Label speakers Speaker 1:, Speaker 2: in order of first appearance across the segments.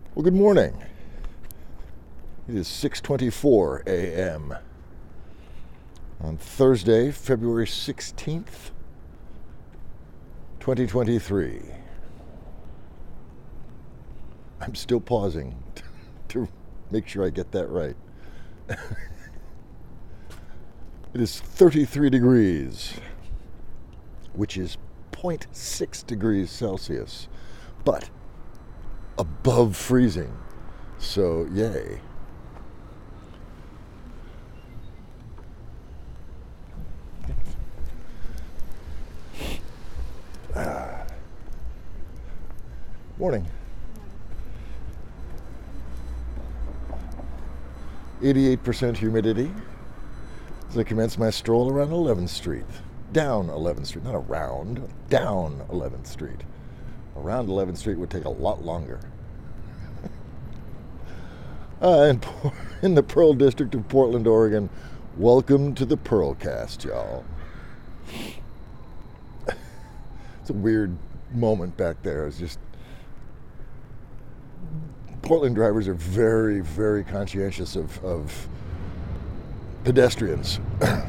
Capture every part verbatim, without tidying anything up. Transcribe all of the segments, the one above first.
Speaker 1: Well, good morning. It is six twenty-four a.m. on Thursday, February sixteenth, twenty twenty-three. I'm still pausing to make sure I get that right. It is thirty-three degrees, which is zero point six degrees Celsius, but above freezing. So, yay. Ah. Morning. eighty-eight percent humidity as I commence my stroll around eleventh Street. Down eleventh Street, not around, down eleventh Street. Around eleventh Street would take a lot longer. uh, in, in the Pearl District of Portland, Oregon, welcome to the Pearlcast, y'all. It's a weird moment back there. It's just, Portland drivers are very, very conscientious of, of pedestrians.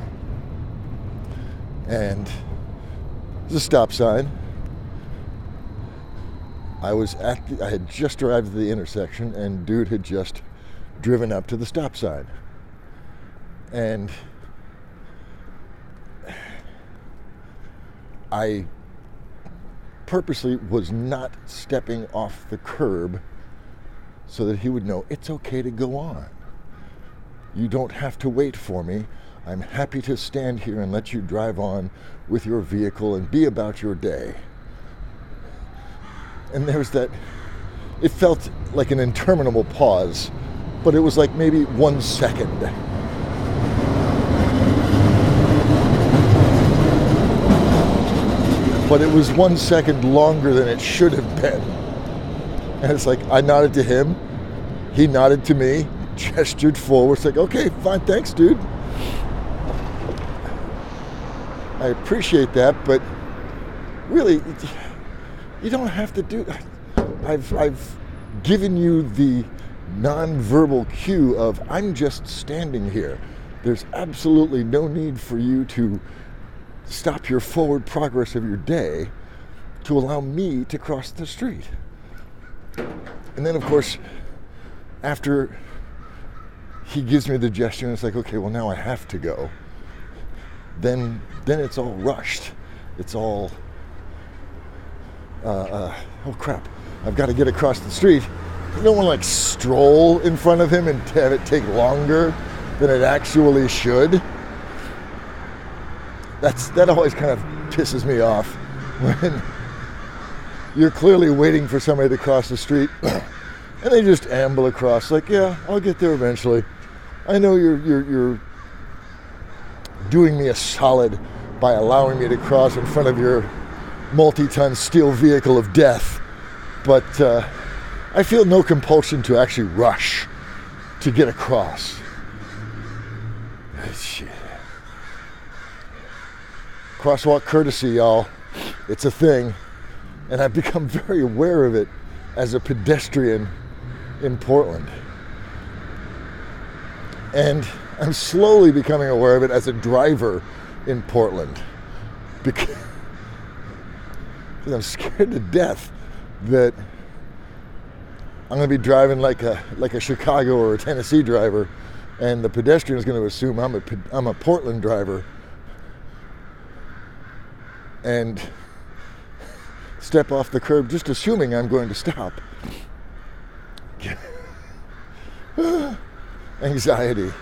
Speaker 1: And there's a stop sign. I was at the, I had just arrived at the intersection, and dude had just driven up to the stop sign. And I purposely was not stepping off the curb so that he would know it's okay to go on. You don't have to wait for me. I'm happy to stand here and let you drive on with your vehicle and be about your day. And there's that, it felt like an interminable pause, but it was like maybe one second. But it was one second longer than it should have been. And it's like, I nodded to him, he nodded to me, gestured forward. It's like, okay, fine, thanks, dude. I appreciate that, but really, you don't have to do. I've I've given you the non-verbal cue of I'm just standing here. There's absolutely no need for you to stop your forward progress of your day to allow me to cross the street. And then, of course, after he gives me the gesture, and it's like, okay, well, now I have to go. Then, then it's all rushed. It's all, uh, uh, oh crap, I've got to get across the street. You don't want to like stroll in front of him and have it take longer than it actually should. That's, that always kind of pisses me off when you're clearly waiting for somebody to cross the street and they just amble across like, yeah, I'll get there eventually. I know you're, you're, you're doing me a solid by allowing me to cross in front of your multi-ton steel vehicle of death, but uh, I feel no compulsion to actually rush to get across. Shit. Crosswalk courtesy, y'all. It's a thing, and I've become very aware of it as a pedestrian in Portland. And I'm slowly becoming aware of it as a driver in Portland, because I'm scared to death that I'm going to be driving like a like a Chicago or a Tennessee driver, and the pedestrian is going to assume I'm a I'm a Portland driver and step off the curb just assuming I'm going to stop. Anxiety.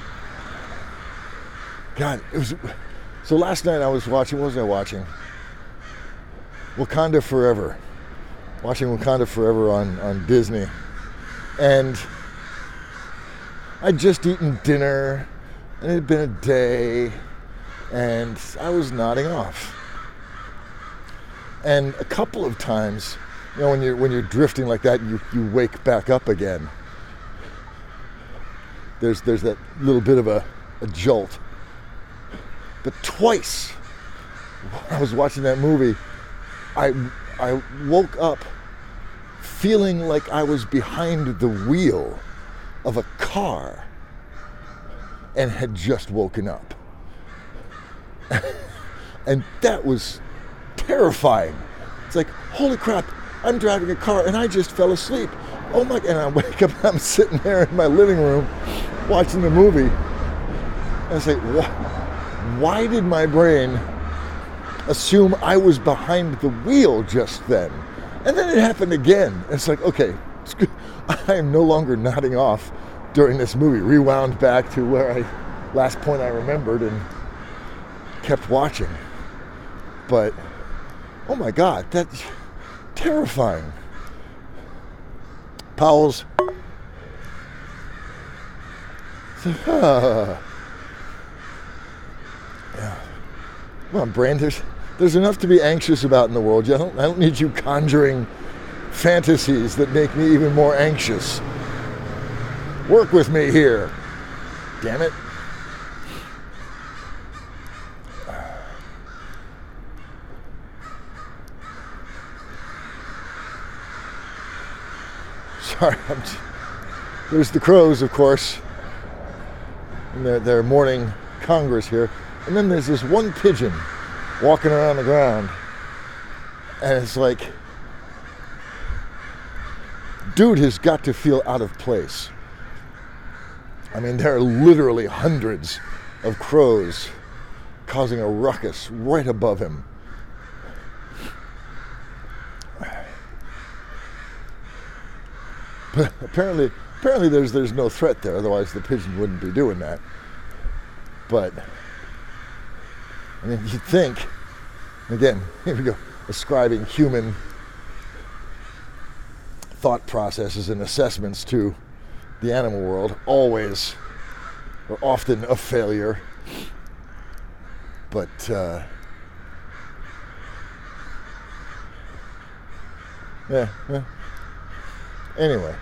Speaker 1: God, it was. So last night I was watching. What was I watching? Wakanda Forever. Watching Wakanda Forever on, on Disney, and I'd just eaten dinner, and it had been a day, and I was nodding off. And a couple of times, you know, when you're when you're drifting like that, you you wake back up again. There's there's that little bit of a, a jolt. But twice, when I was watching that movie, I I woke up feeling like I was behind the wheel of a car and had just woken up. And that was terrifying. It's like, holy crap, I'm driving a car and I just fell asleep. Oh my, and I wake up and I'm sitting there in my living room watching the movie. And I say, why, why did my brain assume I was behind the wheel just then? And then it happened again. It's like, okay, it's good. I am no longer nodding off during this movie. Rewound back to where I, last point I remembered, and kept watching. But, oh my God, that's terrifying. Powell's. Uh, yeah. Come on, Brain. There's, there's enough to be anxious about in the world. I don't, I don't need you conjuring fantasies that make me even more anxious. Work with me here. Damn it. Sorry, I'm just, there's the crows, of course, in their, their morning congress here. And then there's this one pigeon walking around the ground. And it's like, dude has got to feel out of place. I mean, there are literally hundreds of crows causing a ruckus right above him. But apparently, apparently there's there's no threat there. Otherwise, the pigeon wouldn't be doing that. But I mean, you'd think. Again, here we go, ascribing human thought processes and assessments to the animal world, always or often a failure. But uh, yeah, yeah. Anyway,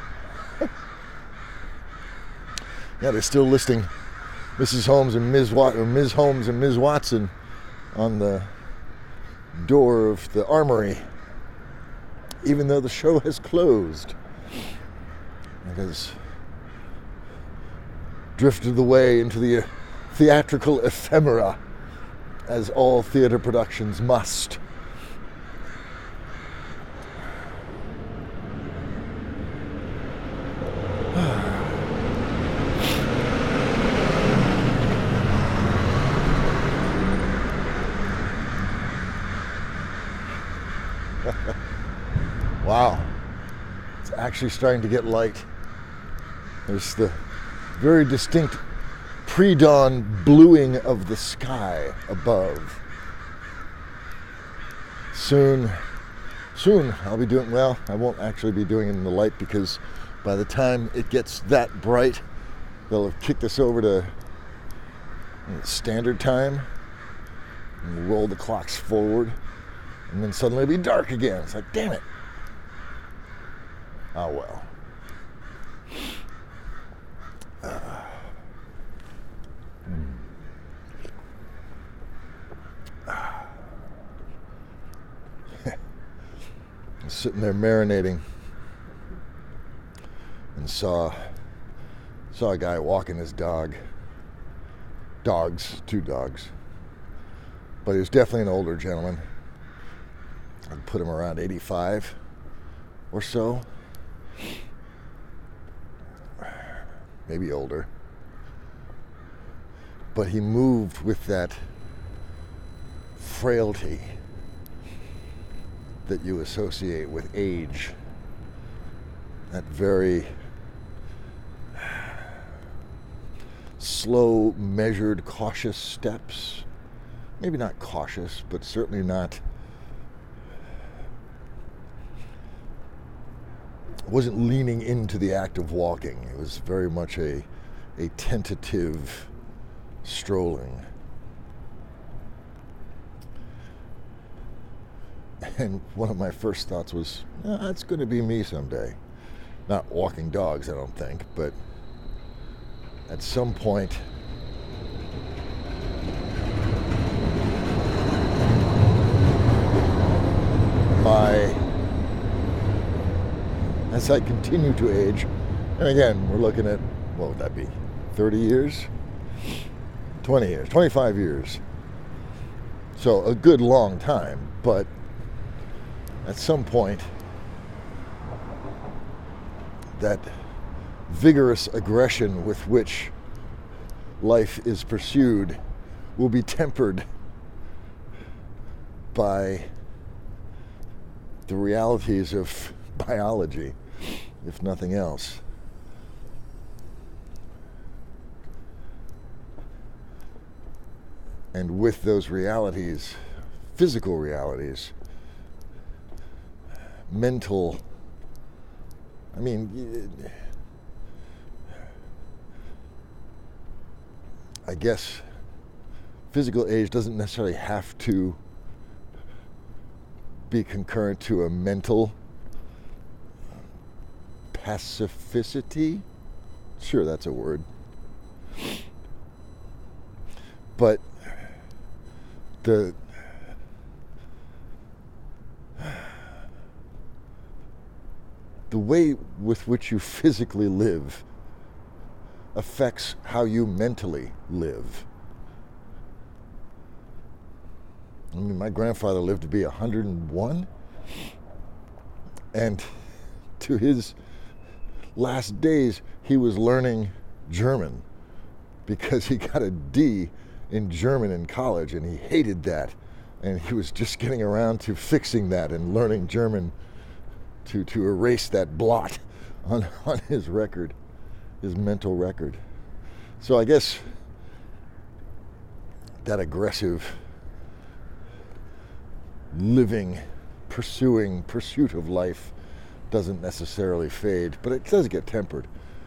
Speaker 1: yeah, they're still listing Missus Holmes and Miz Wat- or Miz Holmes and Miz Watson on the door of the Armory, even though the show has closed. It has drifted away into the theatrical ephemera, as all theater productions must. Wow, it's actually starting to get light. There's the very distinct pre-dawn bluing of the sky above. Soon, soon I'll be doing, well, I won't actually be doing it in the light, because by the time it gets that bright, they'll have kicked us over to standard time and roll the clocks forward, and then suddenly it'll be dark again. It's like, damn it. Oh well. Uh, mm. I was sitting there marinating and saw saw a guy walking his dog. Dogs, two dogs. But he was definitely an older gentleman. I'd put him around eighty-five or so. Maybe older. But he moved with that frailty that you associate with age. That very slow, measured, cautious steps. Maybe not cautious, but certainly not. Wasn't leaning into the act of walking. It was very much a a tentative strolling. And one of my first thoughts was, oh, that's going to be me someday. Not walking dogs, I don't think, but at some point my as I continue to age, and again, we're looking at, what would that be, thirty years? twenty years, twenty-five years. So a good long time, but at some point, that vigorous aggression with which life is pursued will be tempered by the realities of biology, if nothing else. And with those realities, physical realities, mental, I mean, I guess physical age doesn't necessarily have to be concurrent to a mental pacificity. Sure, that's a word. But the the way with which you physically live affects how you mentally live. I mean, my grandfather lived to be one hundred and one, and to his last days, he was learning German because he got a D in German in college, and he hated that. And he was just getting around to fixing that and learning German to, to erase that blot on, on his record, his mental record. So I guess that aggressive living, pursuing, pursuit of life doesn't necessarily fade, but it does get tempered.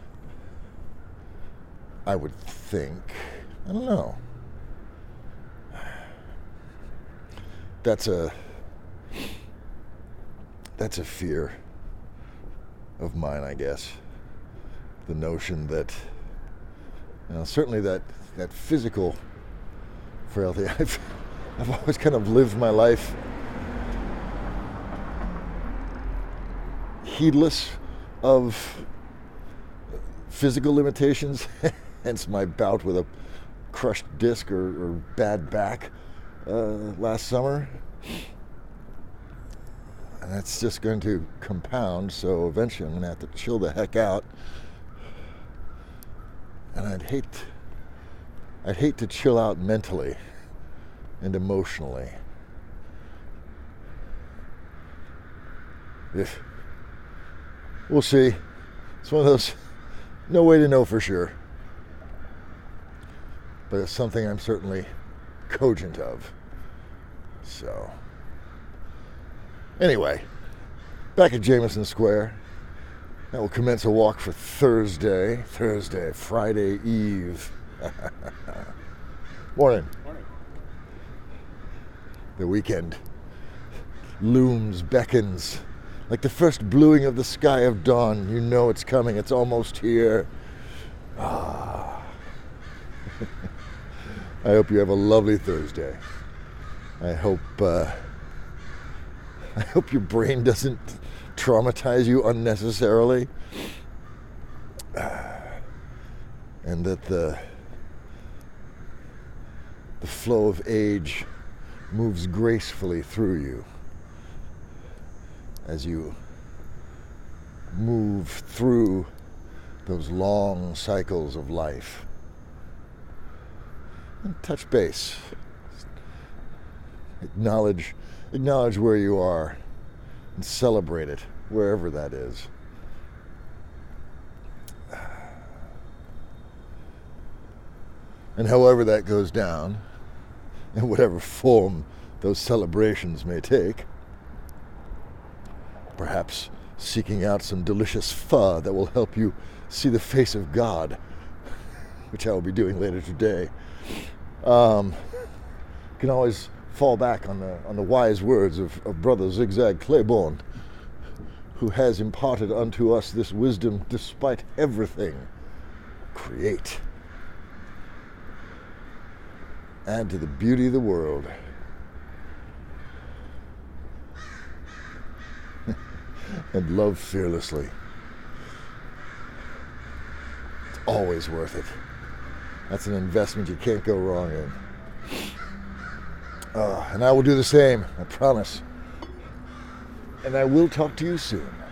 Speaker 1: I would think. I don't know. That's a that's a fear of mine, I guess. The notion that, you know, certainly that that physical frailty. I've I've always kind of lived my life heedless of physical limitations, hence my bout with a crushed disc or, or bad back uh, last summer. And that's just going to compound, so eventually I'm going to have to chill the heck out. And I'd hate, I'd hate to chill out mentally and emotionally. If We'll see. It's one of those, no way to know for sure. But it's something I'm certainly cogent of. So, anyway, back at Jameson Square. That will commence a walk for Thursday. Thursday, Friday Eve. Morning.
Speaker 2: Morning.
Speaker 1: The weekend looms, beckons. Like the first bluing of the sky of dawn, you know it's coming. It's almost here. Ah. I hope you have a lovely Thursday. I hope uh, I hope your brain doesn't traumatize you unnecessarily, uh, and that the the flow of age moves gracefully through you as you move through those long cycles of life. And touch base. Acknowledge, acknowledge where you are and celebrate it, wherever that is. And however that goes down, in whatever form those celebrations may take, perhaps seeking out some delicious pho that will help you see the face of God, which I will be doing later today. Um, you can always fall back on the on the wise words of, of Brother Zigzag Claiborne, who has imparted unto us this wisdom despite everything. Create. Add to the beauty of the world. and love fearlessly. It's always worth it. That's an investment you can't go wrong in. Uh, and I will do the same, I promise. And I will talk to you soon.